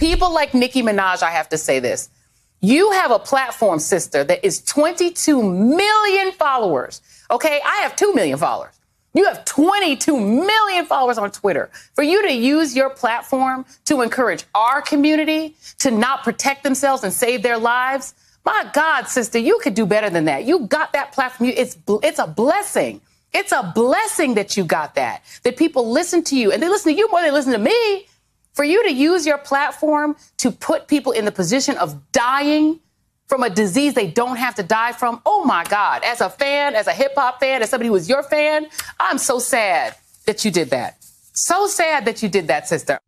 people like Nicki Minaj, I have to say this. You have a platform, sister, that is 22 million followers. Okay, I have 2 million followers. You have 22 million followers on Twitter. For you to use your platform to encourage our community to not protect themselves and save their lives, my God, sister, you could do better than that. You got that platform. It's a blessing. It's a blessing that you got that people listen to you. And they listen to you more than they listen to me. For you to use your platform to put people in the position of dying from a disease they don't have to die from. Oh, my God. As a fan, as a hip hop fan, as somebody who was your fan, I'm so sad that you did that. So sad that you did that, sister.